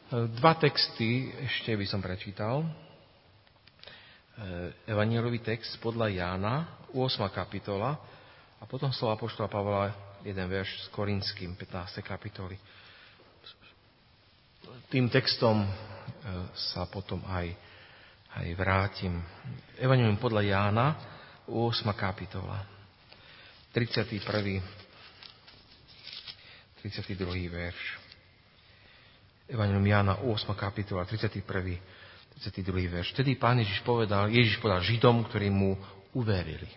Dva texty ešte by som prečítal. Evanjelový text podľa Jána, 8. kapitola, a potom slova apoštola Pavla, jeden verš s Korinským, 15. kapitoly. Tým textom sa potom aj vrátim. Evanjelium podľa Jána, 8. kapitola, 31. 32. verš. Evanjelium Jána, 8. kapitola, 31. 32. verš. Vtedy Ježiš povedal Židom, ktorí mu uverili.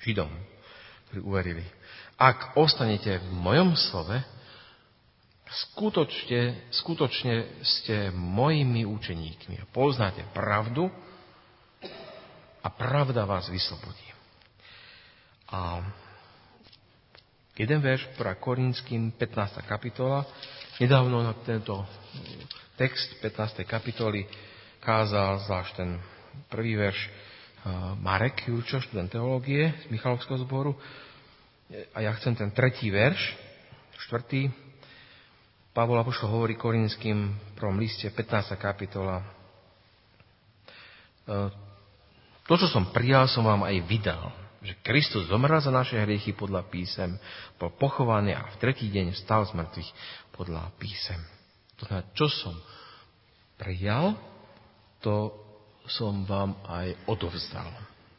Ak ostanete v mojom slove, skutočne ste mojimi učeníkmi. Poznáte pravdu a pravda vás vyslobodí. A jeden verš pre Korinským, 15. kapitola. Nedávno na tento text 15. kapitoly kázal zvlášť ten prvý verš Marek Jurčo, študent teológie z Michalovského zboru. A ja chcem ten tretí verš, 4. Pavol apoštol hovorí Korinským v prvom liste, 15. kapitola. To, čo som prijal, som vám aj vydal. Že Kristus zomrel za naše hriechy podľa písem, bol pochovaný a v tretí deň vstal z mŕtvych podľa písem. To znamená, čo som prijal, to som vám aj odovzdal.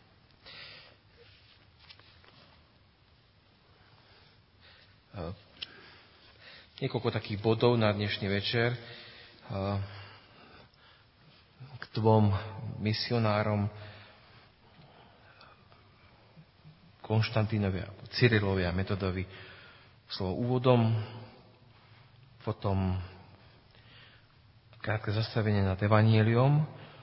Niekoľko takých bodov na dnešný večer k dvom misionárom Konštantínovi, Cyrilovi a Metodovi. Slovo úvodom, potom krátke zastavenie nad evanjeliom,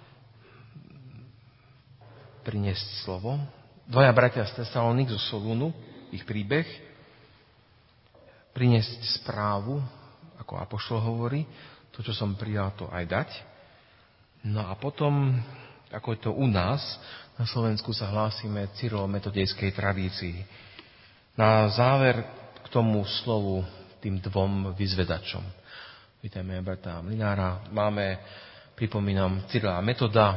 priniesť slovo. Dvaja bratia z Tesalonik zo Solúnu, ich príbeh, priniesť správu, ako apoštol hovorí, to, čo som prijal, to aj dať. No a potom, ako je to u nás, na Slovensku sa hlásime cyrilometodejskej tradícii. Na záver k tomu slovu tým dvom vyzvedačom. Vítajme brata Mlinára. Pripomínam, Cyrila a Metoda,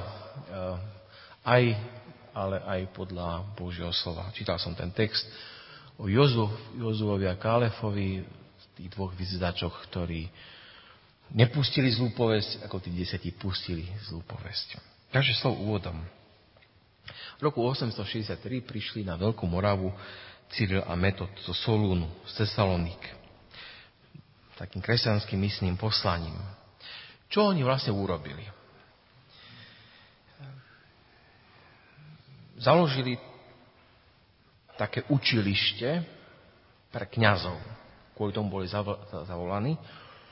ale aj podľa Božieho slova. Čítal som ten text o Jozuovi a Kálefovi, tých dvoch vyzvedačoch, ktorí nepustili zlú povesť, ako tí 10 pustili zlú povesť. Takže slov úvodom. V roku 863 prišli na Veľkú Moravu Cyril a Metod zo Solúnu, z Tesaloník, takým kresťanským misným poslaním. Čo oni vlastne urobili? Založili také učilište pre kňazov. Kvôli tomu boli zavolaní.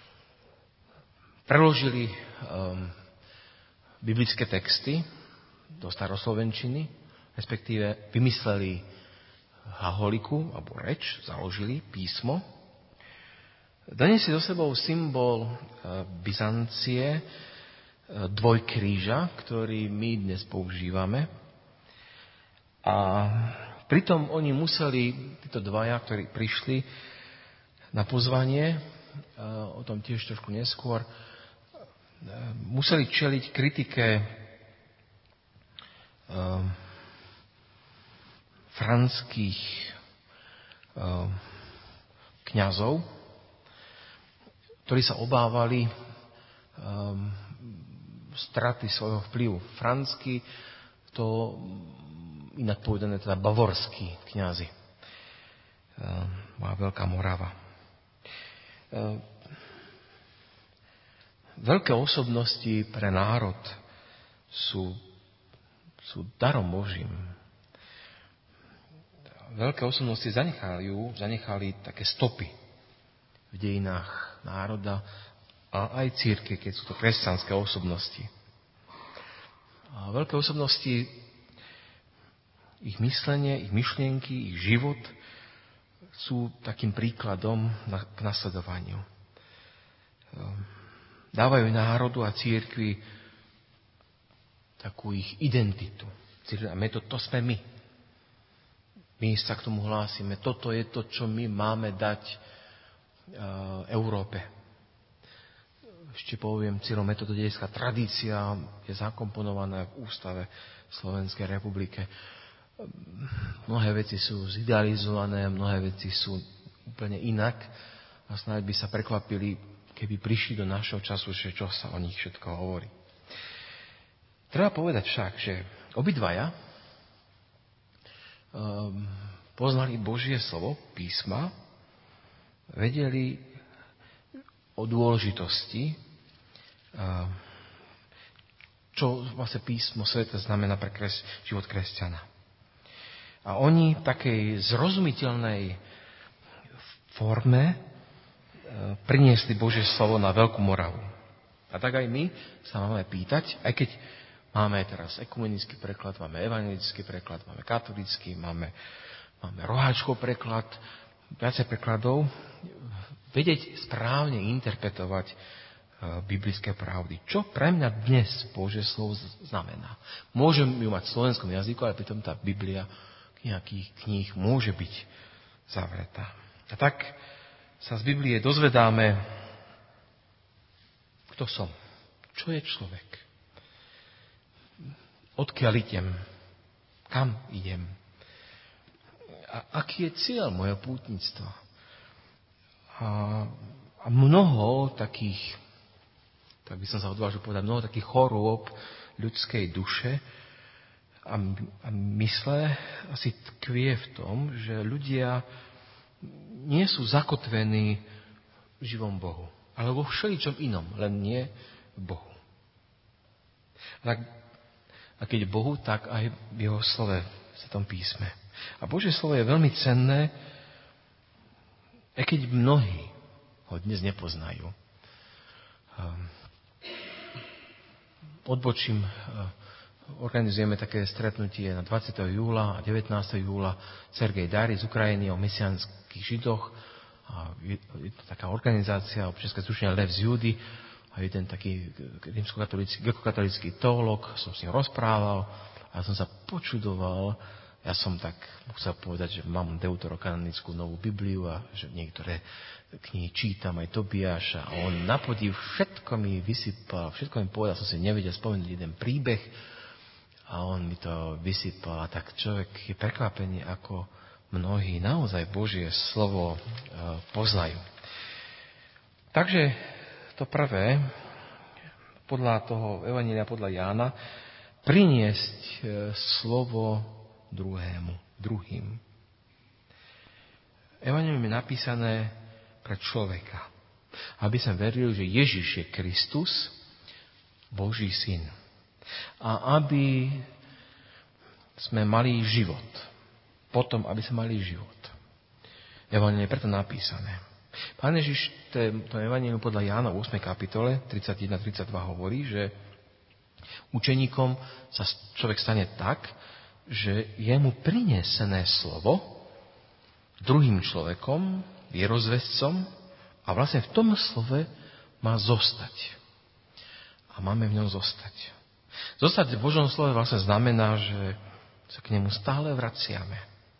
Preložili biblické texty do staroslovenčiny, respektíve vymysleli haholiku, alebo reč, založili písmo. Doniesli so sebou symbol Byzancie, dvojkríža, ktorý my dnes používame. A pritom oni museli, títo dvaja, ktorí prišli na pozvanie, o tom tiež trošku neskôr, museli čeliť kritike franských kňazov, ktorí sa obávali straty svojho vplyvu. Franskí, to inak povedané teda bavorskí kňazi. Má Veľká Morava. Veľké osobnosti pre národ sú darom Božím. Veľké osobnosti zanechali také stopy v dejinách národa a aj cirkvi, keď sú to kresťanské osobnosti. A veľké osobnosti, ich myslenie, ich myšlienky, ich život sú takým príkladom k nasledovaniu. Dávajú národu a cirkvi takú ich identitu. Cyril a Metod, to sme my. My sa k tomu hlásime. Toto je to, čo my máme dať Európe. ešte poviem, cyrometodejská tradícia je zakomponovaná v ústave Slovenskej republike. Mnohé veci sú zidealizované, mnohé veci sú úplne inak a snáď by sa prekvapili, keby prišli do našho času, že čo sa o nich všetko hovorí. Treba povedať však, že obidvaja poznali Božie slovo, písma, vedeli o dôležitosti, čo vlastne písmo sveta znamená pre život kresťana. A oni v takej zrozumiteľnej forme priniesli Božie slovo na Veľkú Moravu. A tak aj my sa máme pýtať, aj keď máme teraz ekumenický preklad, máme evangelický preklad, máme katolícky, máme roháčkov preklad, viacej prekladov, vedieť správne interpretovať biblické pravdy. Čo pre mňa dnes Božie slovo znamená? Môžem ju mať v slovenskom jazyku, ale pritom tá Biblia nejakých kníh môže byť zavretá. A tak sa z Biblie dozvedáme, kto som, čo je človek, odkiaľ idem, kam idem, a aký je cieľ mojho pútnictva. A mnoho takých, tak by som sa odvážil povedať, mnoho takých chorôb ľudskej duše a mysle asi tkvie v tom, že ľudia nie sú zakotvení v živom Bohu, ale vo všeličom inom, len nie v Bohu. A keď Bohu, tak aj v jeho slove, v Svetom písme. A Božie slovo je veľmi cenné, aj keď mnohí ho dnes nepoznajú. Odbočím, organizujeme také stretnutie na 20. júla a 19. júla Sergej Dári z Ukrajiny o mesiánskych židoch. Je to taká organizácia, občianske združenie Lev z Júdy a jeden taký grekokatolícky teológ, som s ním rozprával a som sa počudoval. Ja som tak musel povedať, že mám deuterokanonickú novú Bibliu a že niektoré knihy čítam, aj Tobiáša. A on na podiv všetko mi vysypal, všetko mi povedal, som si nevedel spomenúť jeden príbeh a on mi to vysypal. A tak človek je prekvapený, ako mnohí naozaj Božie slovo poznajú. Takže to prvé, podľa toho Evanjelia podľa Jána, priniesť slovo druhým. Evanjelium je napísané pre človeka, aby sme verili, že Ježiš je Kristus, Boží syn. A aby sme mali život. Potom, aby sme mali život. Evanjelium je preto napísané. Pán Ježiš, to Evanjelium podľa Jána v 8. kapitole 31-32 hovorí, že učeníkom sa človek stane tak, že je mu prinesené slovo druhým človekom, vierozvescom a vlastne v tom slove má zostať. A máme v ňom zostať. Zostať v Božom slove vlastne znamená, že sa k nemu stále vraciame.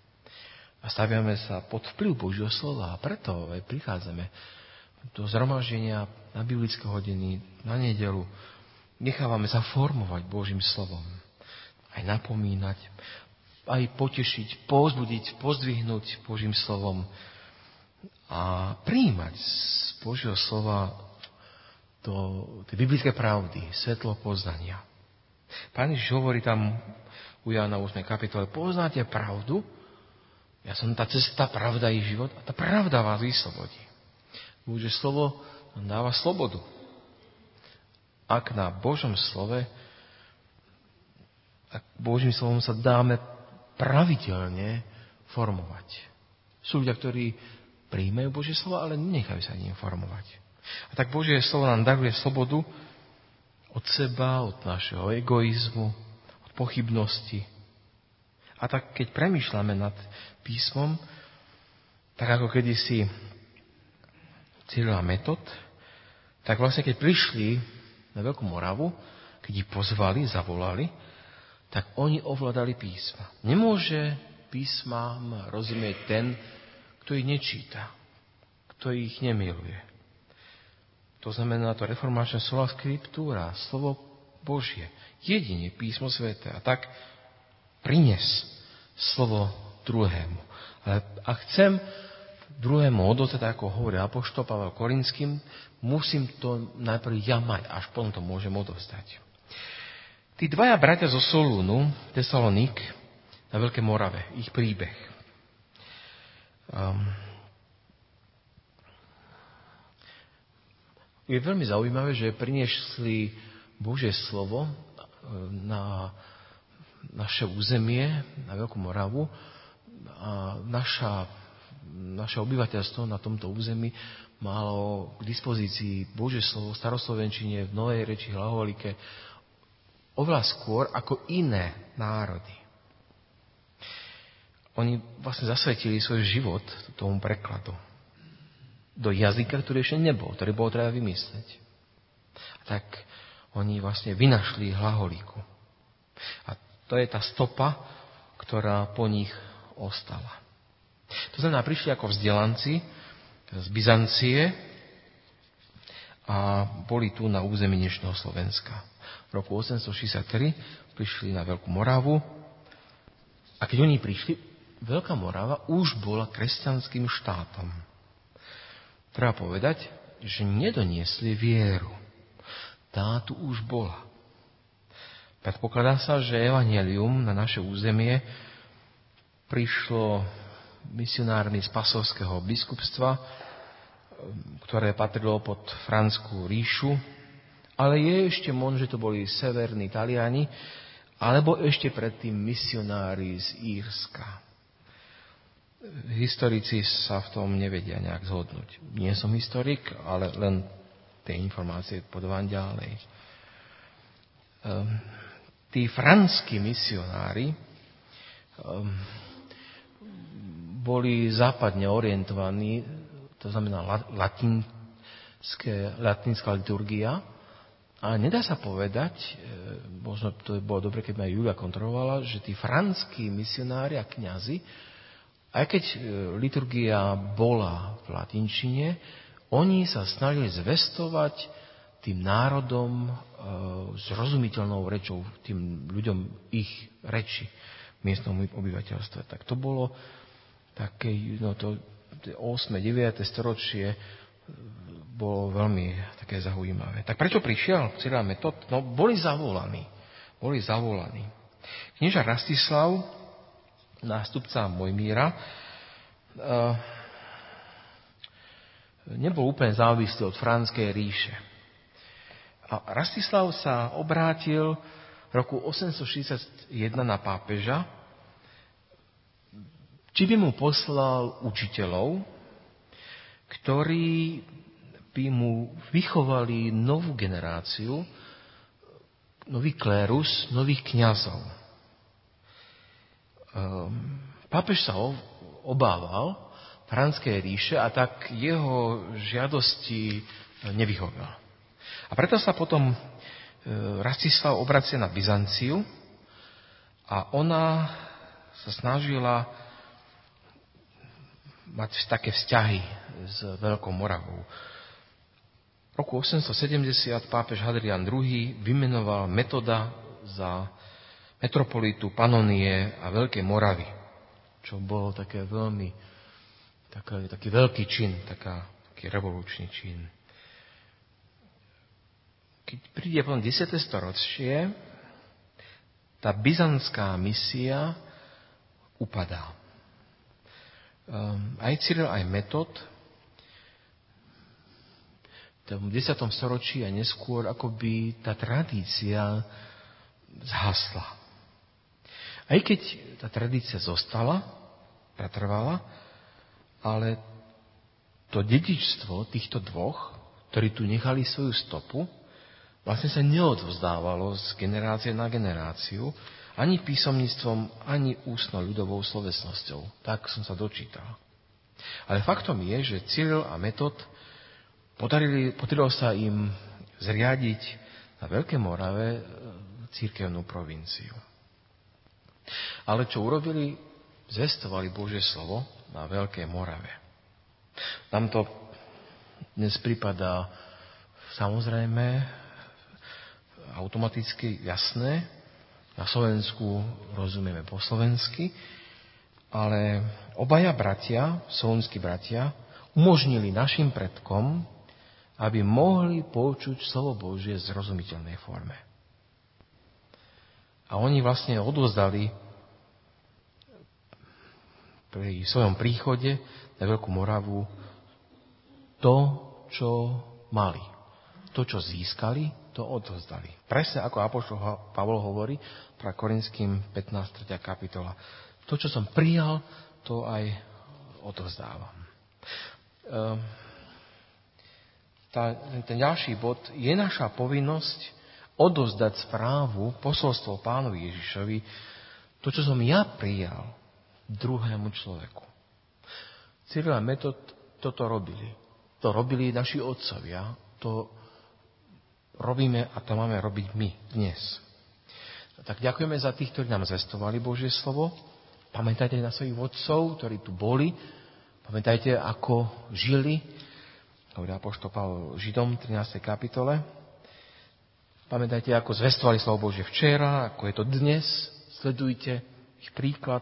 A staviame sa pod vplyv Božieho slova a preto aj prichádzame do zhromaždenia na biblické hodiny, na nedeľu. Nechávame sa formovať Božím slovom. Aj napomínať, aj potešiť, povzbudiť, pozdvihnúť Božím slovom a prijímať z Božieho slova tie biblické pravdy, svetlo poznania. Pán Ježiš hovorí tam u Jána 8. kapitole, poznáte pravdu, ja som tá cesta, pravda i život a tá pravda vás vyslobodí. Božie slovo nám dáva slobodu. Ak na Božom slove a Božím slovom sa dáme pravidelne formovať. Sú ľudia, ktorí prijímajú Božie slovo, ale nenechajú sa ním formovať. A tak Božie slovo nám daruje slobodu od seba, od našeho egoizmu, od pochybnosti. A tak keď premýšľame nad písmom, tak ako kedysi Cyril a Metod, tak vlastne keď prišli na Veľkú Moravu, keď ich pozvali, zavolali, tak oni ovládali písma. Nemôže písmam rozumieť ten, kto ich nečíta, kto ich nemiluje. To znamená to reformačné sola scriptura, slovo Božie, jedine písmo sväté. A tak prines slovo druhému. Ale ak chcem druhému odovzdať, ako hovorí apoštol Pavel Korinským, musím to najprv ja mať, až potom to môžem odovzdať. Tí dvaja bratia zo Solúnu, Tesalonik, na Veľkej Morave, ich príbeh. Je veľmi zaujímavé, že priniesli Božie slovo na naše územie, na Veľkú Moravu, a naše obyvateľstvo na tomto území malo k dispozícii Božie slovo v staroslovenčine, v novej reči, hlaholike, oveľa skôr ako iné národy. Oni vlastne zasvetili svoj život tomu prekladu do jazyka, ktorý ešte nebol, ktorý bolo treba vymyslieť. A tak oni vlastne vynašli hlaholiku. A to je tá stopa, ktorá po nich ostala. To znamená, prišli ako vzdelanci z Byzancie a boli tu na území dnešného Slovenska. V roku 863 prišli na Veľkú Moravu a keď oni prišli, Veľká Morava už bola kresťanským štátom. Treba povedať, že nedoniesli vieru. Tá tu už bola. Predpokladá sa, že evanjelium na naše územie prišlo misionármi z Pasovského biskupstva, ktoré patrilo pod Franskú ríšu, ale je ešte možno, že to boli severní Taliani, alebo ešte predtým misionári z Írska. Historici sa v tom nevedia nejak zhodnúť. Nie som historik, ale len tie informácie podávam ďalej. Tí franskí misionári boli západne orientovaní, to znamená latinská liturgia. A nedá sa povedať, možno to bolo dobre, keď ma Julia kontrolovala, že tí franskí misionári a kňazi, aj keď liturgia bola v latinčine, oni sa snažili zvestovať tým národom zrozumiteľnou rečou, tým ľuďom ich reči, miestnom obyvateľstve. Tak to bolo také, to 8. 9. storočie bolo veľmi také zaujímavé. Tak prečo prišiel Cyril a Metod? No, boli zavolaní. Knieža Rastislav, nástupca Mojmíra, nebol úplne závislý od Franskej ríše. A Rastislav sa obrátil v roku 861 na pápeža, či by mu poslal učiteľov, ktorí by mu vychovali novú generáciu, nový klérus, nových kňazov. Pápež sa obával Franskej ríše a tak jeho žiadosti nevyhovel. A preto sa potom Rastislav obracia na Byzanciu a ona sa snažila mať také vzťahy s Veľkou Moravou. V roku 870 pápež Hadrián II vymenoval Metoda za metropolitu Panonie a Veľkej Moravy, čo bolo také veľmi taký veľký čin, taký revolučný čin. Keď príde potom 10. storočie, tá byzantská misia upadá. Aj Cyril, aj Metod v 10. storočí a neskôr akoby tá tradícia zhasla. Aj keď tá tradícia zostala, pretrvala, ale to dedičstvo týchto dvoch, ktorí tu nechali svoju stopu, vlastne sa neodvzdávalo z generácie na generáciu, ani písomníctvom, ani ústnou ľudovou slovesnosťou. Tak som sa dočítal. Ale faktom je, že Cyril a Metod podarilo sa im zriadiť na Veľkej Morave cirkevnú provinciu. Ale čo urobili? Zvestovali Božie slovo na Veľkej Morave. Tam to dnes pripadá v samozrejme, automaticky jasné. Na Slovensku rozumieme po slovensky, ale obaja bratia, solúnski bratia, umožnili našim predkom, aby mohli počuť slovo Božie v zrozumiteľnej forme. A oni vlastne odovzdali pri svojom príchode na Veľkú Moravu to, čo mali. To, čo získali, to odovzdali. Presne ako apoštol Pavol hovorí pre Korinským 15. kapitola. To, čo som prijal, to aj odovzdávam. Ten ďalší bod je naša povinnosť odovzdať správu, posolstvo Pánovi Ježišovi, to, čo som ja prijal druhému človeku. Cyril a Metod toto robili. To robili naši otcovia. To robíme a to máme robiť my dnes. Tak ďakujeme za tých, ktorí nám zvestovali Božie slovo. Pamätajte na svojich vodcov, ktorí tu boli. Pamätajte, ako žili. Hovorí apoštol Pavol Židom 13. kapitole. Pamätajte, ako zvestovali slovo Božie včera, ako je to dnes. Sledujte ich príklad.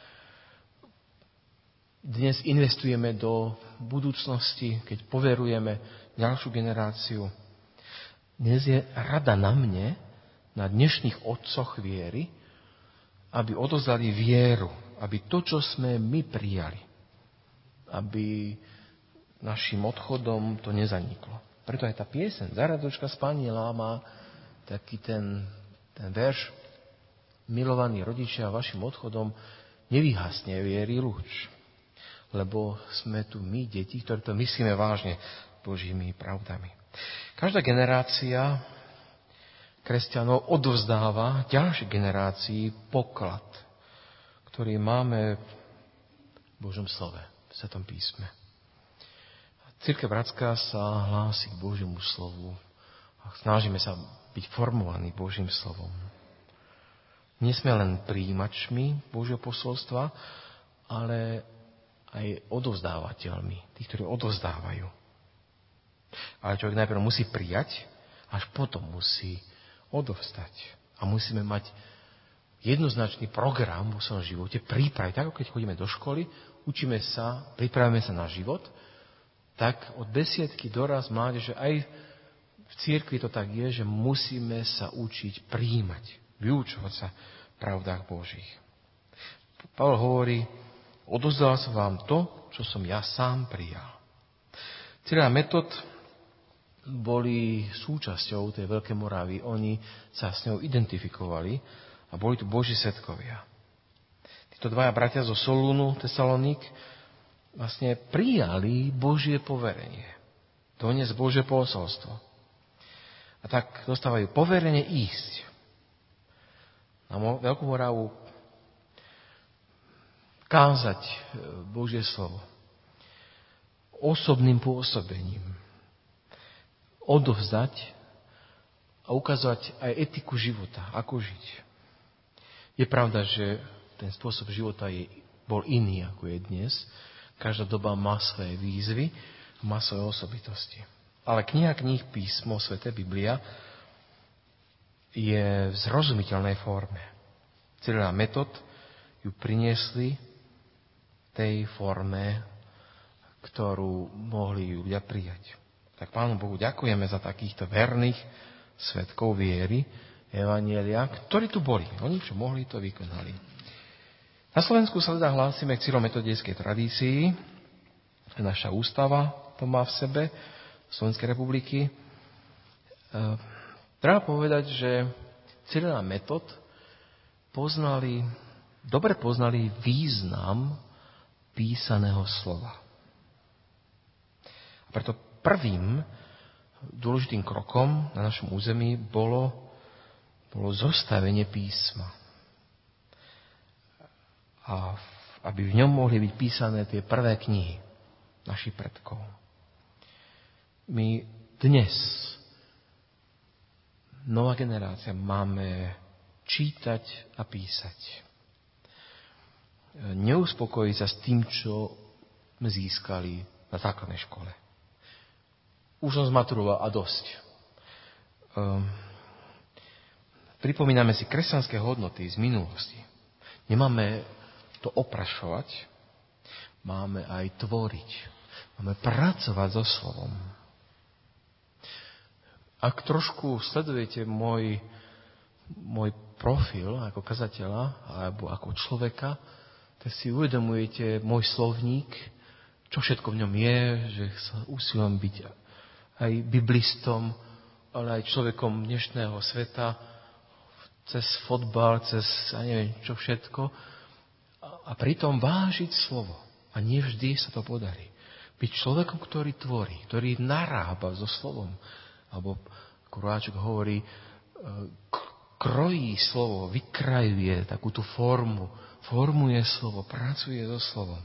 Dnes investujeme do budúcnosti, keď poverujeme ďalšiu generáciu. Dnes je rada na mne, na dnešných otcoch viery, aby odozdali vieru, aby to, čo sme my prijali, aby našim odchodom to nezaniklo. Preto aj tá pieseň Zaradočka spanielá má taký ten verš: milovaní rodičia, vašim odchodom nevyhasne viery lúč. Lebo sme tu my, deti, ktorí to myslíme vážne Božími pravdami. Každá generácia kresťanov odovzdáva ďalšej generácii poklad, ktorý máme v Božom slove, v Svetom písme. Cirkev bratská sa hlási k Božiemu slovu a snažíme sa byť formovaní Božím slovom. Nie sme len prijímačmi Božieho posolstva, ale aj odovzdávateľmi, tí, ktorí odovzdávajú. Ale človek najprv musí prijať, až potom musí odovzdať. A musíme mať jednoznačný program vo svojom živote, prípraviť. Tak, ako keď chodíme do školy, učíme sa, pripravíme sa na život, tak od besiedky doraz mládeže aj v cirkvi to tak je, že musíme sa učiť prijímať, vyučovať sa v pravdách Božích. Pavol hovorí: odovzdal som vám to, čo som ja sám prijal. Cyril a Metod boli súčasťou tej Veľkej Moravy. Oni sa s ňou identifikovali a boli tu Boží svedkovia. Títo dvaja bratia zo Solúnu, Tesaloník, vlastne prijali Božie poverenie. Doniesť Božie posolstvo. A tak dostávajú poverenie ísť na Veľkú Moravu, kázať Božie slovo osobným pôsobením, odovzdať a ukazovať aj etiku života, ako žiť. Je pravda, že ten spôsob života bol iný, ako je dnes. Každá doba má svoje výzvy, má svoje osobitosti. Ale kniha písmo, Sväté Biblia, je v zrozumiteľnej forme. Cyril a Metod ju priniesli v tej forme, ktorú mohli ľudia prijať. Tak Pánu Bohu ďakujeme za takýchto verných svedkov viery, evanjelia, ktorí tu boli. Oni, čo mohli, to vykonali. Na Slovensku sa teda hlásime k cyrometodejskej tradícii. Naša ústava to má v sebe, Slovenskej republiky. Treba povedať, že Cyril a Metod dobre poznali význam písaného slova. A preto prvým dôležitým krokom na našom území bolo zostavenie písma. A aby v ňom mohli byť písané tie prvé knihy našich predkov. My dnes, nová generácia, máme čítať a písať. Neuspokojiť sa s tým, čo sme získali na základnej škole. už som zmaturoval a dosť. Pripomíname si kresťanské hodnoty z minulosti. Nemáme to oprašovať, máme aj tvoriť. Máme pracovať so slovom. Ak trošku sledujete môj profil ako kazateľa alebo ako človeka, tak si uvedomujete môj slovník, čo všetko v ňom je, že sa usilujem byť aj biblistom, ale aj človekom dnešného sveta, cez fotbal, cez ja neviem čo všetko. A pritom vážiť slovo. A nie vždy sa to podarí. Byť človekom, ktorý tvorí, ktorý narába so slovom. Alebo ako Roháček hovorí, krojí slovo, vykrajuje takú tú formu, formuje slovo, pracuje so slovom.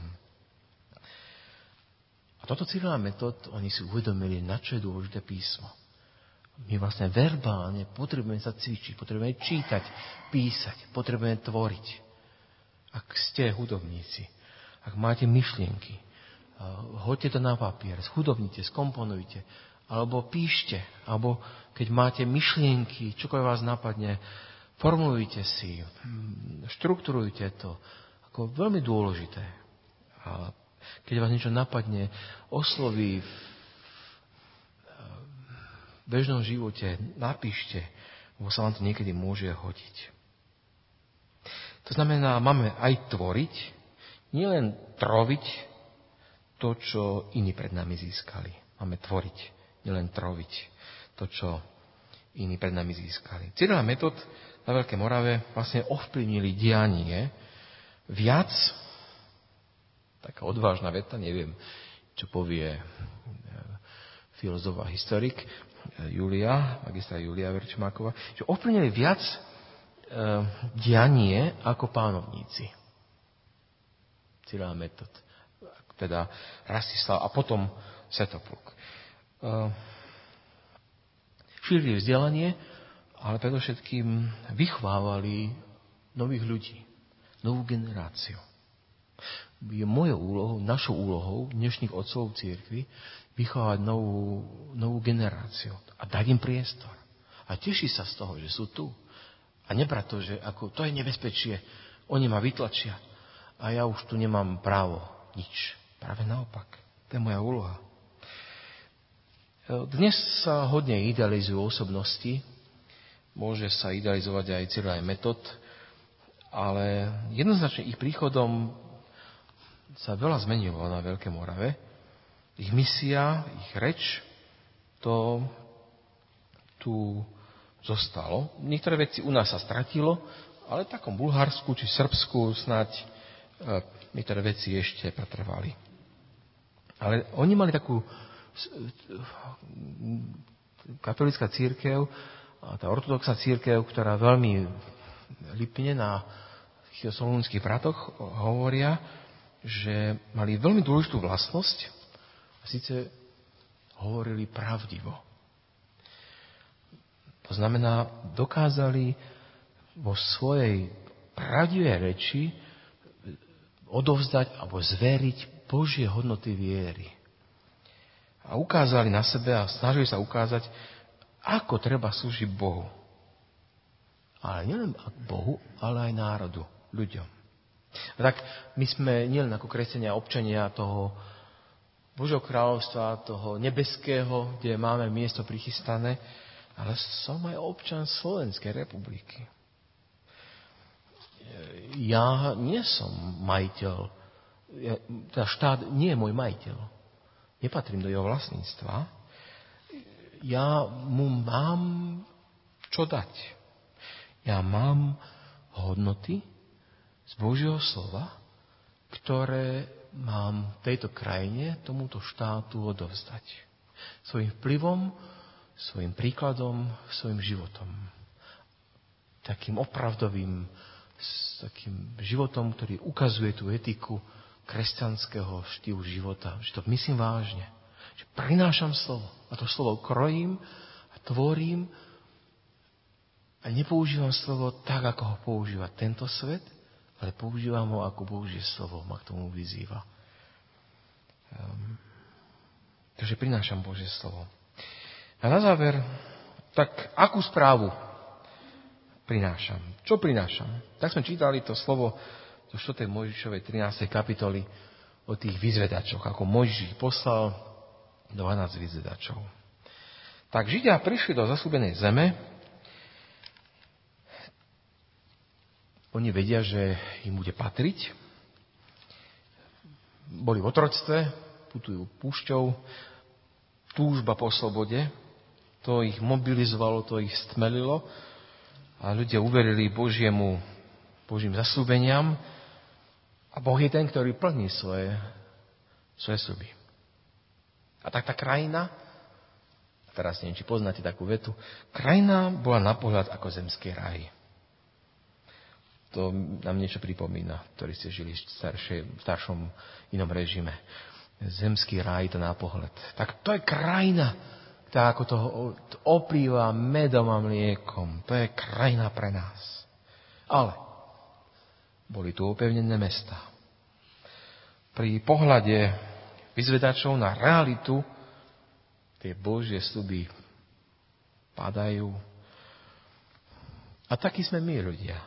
A toto Cyrila Metod, oni si uvedomili, na čo je dôležité písmo. My vlastne verbálne potrebujeme sa cvičiť, potrebujeme čítať, písať, potrebujeme tvoriť. Ak ste hudobníci, ak máte myšlienky, hoďte to na papier, schudobnite, skomponujte, alebo píšte, alebo keď máte myšlienky, čokoľvek vás napadne, formulujte si, štrukturujte to, ako veľmi dôležité. A keď vás niečo napadne, osloví v bežnom živote, napíšte, lebo sa vám to niekedy môže hodiť. To znamená, máme aj tvoriť, nielen troviť to, čo iní pred nami získali. Máme tvoriť, nielen troviť to, čo iní pred nami získali. Cyrila Metod na Veľkej Morave vlastne ovplyvnili dianie viac, taká odvážna veta, neviem, čo povie filozof a historik magistra Julia Verčmáková, že ovplyvnili viac dianie ako pánovníci. Cyrila Metod, teda Rastislav a potom Svetopluk. Šírili vzdelanie, ale predovšetkým vychovávali nových ľudí, novú generáciu. Je mojou úlohou, našou úlohou dnešných otcov v cirkvi vychovávať novú generáciu a dať im priestor. A teší sa z toho, že sú tu. A nebrať to, že ako, to je nebezpečie, oni ma vytlačia a ja už tu nemám právo nič. Práve naopak. To je moja úloha. Dnes sa hodne idealizujú osobnosti. Môže sa idealizovať aj Cyrila Metod, ale jednoznačne ich príchodom sa veľa zmenilo na Veľkej Morave. Ich misia, ich reč, to tu zostalo. Niektoré veci u nás sa stratilo, ale v takom Bulharsku či Srbsku snáď niektoré veci ešte pretrvali. Ale oni mali takú katolická cirkev, tá ortodoxná cirkev, ktorá veľmi lipne na tých solúnskych bratoch, hovoria, že mali veľmi dôležitú vlastnosť a síce hovorili pravdivo. To znamená, dokázali vo svojej pravdivej reči odovzdať alebo zveriť Božie hodnoty viery. A ukázali na sebe a snažili sa ukázať, ako treba slúžiť Bohu. Ale nielen Bohu, ale aj národu, ľuďom. A tak my sme nielen ako kresťania občania toho Božieho kráľovstva, toho nebeského, kde máme miesto prichystané, ale som aj občan Slovenskej republiky. Ja nie som majiteľ, štát nie je môj majiteľ. Nepatrím do jeho vlastníctva. Ja mu mám čo dať. Ja mám hodnoty z Božieho slova, ktoré mám tejto krajine, tomuto štátu odovzdať. Svojím vplyvom, svojím príkladom, svojím životom. Takým opravdovým, takým životom, ktorý ukazuje tú etiku kresťanského štýlu života. Že to myslím vážne. Že prinášam slovo. A to slovo krojím a tvorím a nepoužívam slovo tak, ako ho používa tento svet, ale používam ho ako Božie slovo ma k tomu vyzýva. Takže prinášam Božie slovo. A na záver, tak akú správu prinášam? Čo prinášam? Tak sme čítali to slovo zo 4. Mojžišovej 13. kapitoly o tých vyzvedačoch, ako Mojžiš poslal 12 vyzvedačov. Tak Židia prišli do zasľúbenej zeme. Oni vedia, že im bude patriť. Boli v otroctve, putujú púšťou, túžba po slobode, to ich mobilizovalo, to ich stmelilo a ľudia uverili Božím zasľúbeniam a Boh je ten, ktorý plní svoje sľuby. A tak tá krajina, teraz neviem, či poznáte takú vetu, krajina bola na pohľad ako zemský raj. To nám niečo pripomína, ktorí ste žili v staršom inom režime. Zemský raj to na pohľad. Tak to je krajina, ktorá ako to oplýva medom a mliekom. To je krajina pre nás. Ale boli tu opevnené mestá. Pri pohľade vyzvedačov na realitu tie Božie sľuby padajú. A takí sme my, ľudia.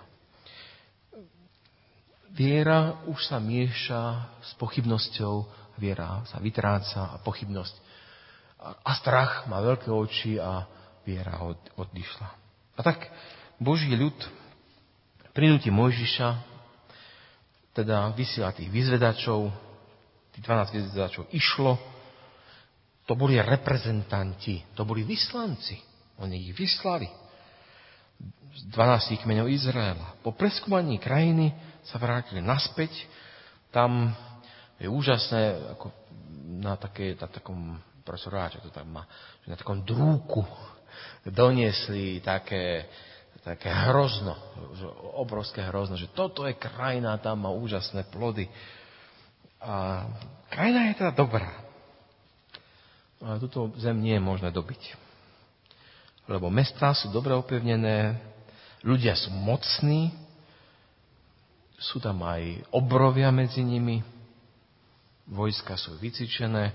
Viera už sa mieša s pochybnosťou, viera sa vytráca a pochybnosť a strach má veľké oči a viera odišla. A tak Boží ľud prinúti Mojžiša, teda vysiela tých vyzvedačov, tých 12 vyzvedačov išlo, to boli reprezentanti, to boli vyslanci, oni ich vyslali z 12 kmeňov Izraela. Po preskúmaní krajiny sa vrátili naspäť, tam je úžasné, ako na takom profesoráče, to tam má, že na takom drúku doniesli také hrozno, obrovské hrozno, že toto je krajina, tam má úžasné plody. A krajina je teda dobrá. Ale túto zem nie je možné dobiť. Lebo mestá sú dobre opevnené, ľudia sú mocní, sú tam aj obrovia medzi nimi, vojska sú vycvičené,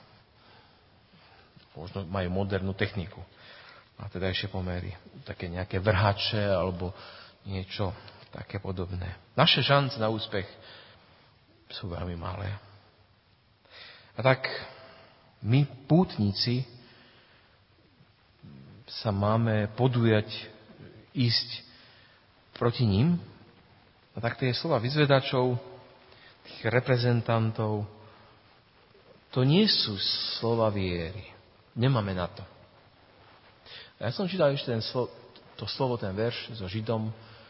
možno majú modernú techniku. A teda ešte pomery, také nejaké vrhače alebo niečo také podobné. Naše šance na úspech sú veľmi malé. A tak my, pútnici, sa máme podujať ísť proti ním. A tak tie slova vyzvedačov, tých reprezentantov, to nie sú slova viery. Nemáme na to. Ja som čítal ešte ten verš so Židom.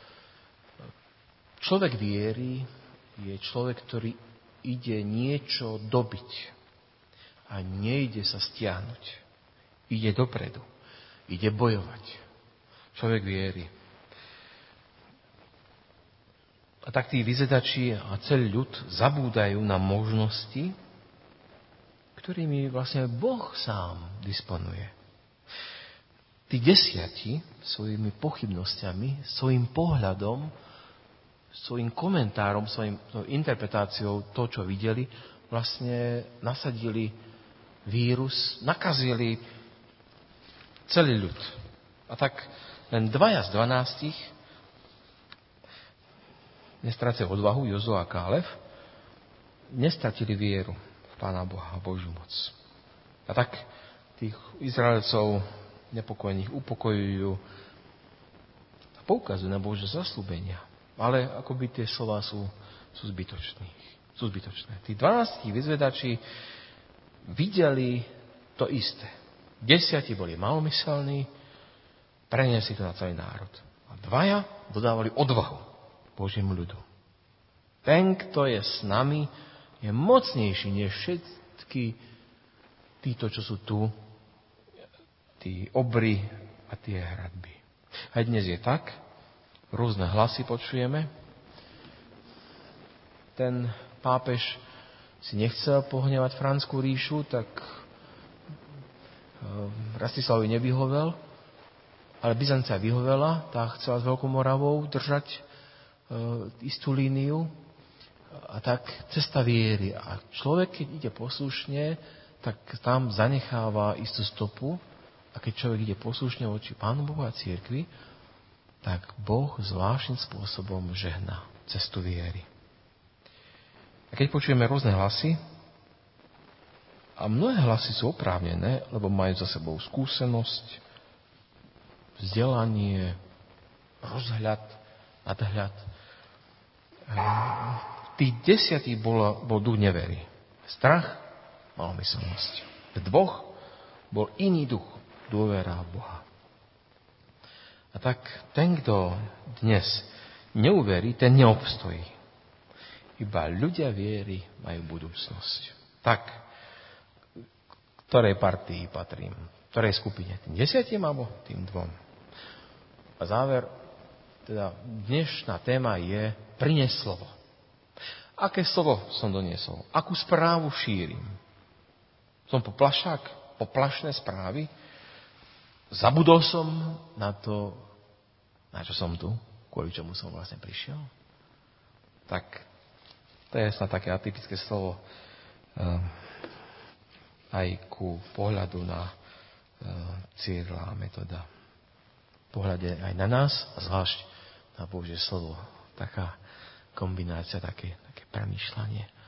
Človek viery je človek, ktorý ide niečo dobiť a nejde sa stiahnuť. Ide dopredu. Ide bojovať. Človek viery. A tak tí vyzvedači a celý ľud zabúdajú na možnosti, ktorými vlastne Boh sám disponuje. Tí 10 svojimi pochybnosťami, svojim pohľadom, svojim komentárom, svojou interpretáciou to, čo videli, vlastne nasadili vírus, nakazili celý ľud. A tak len 2 z 12 nestrácajú odvahu, Jozua a Kálev, nestratili vieru v Pána Boha a Božiu moc. A tak tých Izraelcov nepokojných upokojujú a poukazujú na Božie zasľúbenia. Ale akoby tie slova sú zbytočné. Tí 12 vyzvedači videli to isté. 10 boli malomyselní, preniesli to na celý národ. A 2 dodávali odvahu Božiemu ľudu. Ten, kto je s nami, je mocnejší než všetky títo, čo sú tu, tí obry a tie hradby. Aj dnes je tak, rôzne hlasy počujeme. Ten pápež si nechcel pohnevať Franskú ríšu, tak Rastislavovi nevyhovel, ale Byzancia vyhovela, tá chcela s Veľkou Moravou držať istú líniu. A tak cesta viery. A človek, keď ide poslušne, tak tam zanecháva istú stopu A keď človek ide poslušne voči Pánu Bohu a cirkvi, tak Boh zvláštnym spôsobom žehná cestu viery. A keď počujeme rôzne hlasy, a mnohé hlasy sú oprávnené, lebo majú za sebou skúsenosť, vzdelanie, rozhľad, nadhľad. Tých 10 bol duch nevery. Strach, malomyselnosť. V 2 bol iný duch, dôvera v Boha. A tak ten, kto dnes neuverí, ten neobstojí. Iba ľudia viery majú budúcnosť. Tak, ktorej partii patrím? Ktorej skupine? Tým 10 alebo tým 2? A záver, teda dnešná téma je priniesť slovo. Aké slovo som doniesol? Akú správu šírim? Som poplašák? Poplašné správy? Zabudol som na to, na čo som tu? Kvôli čomu som vlastne prišiel? Tak to je snad také atypické slovo aj ku pohľadu na Cyrila a Metoda. Pohľade aj na nás a zvlášť na Božie slovo. Taká kombinácia, také premýšľanie.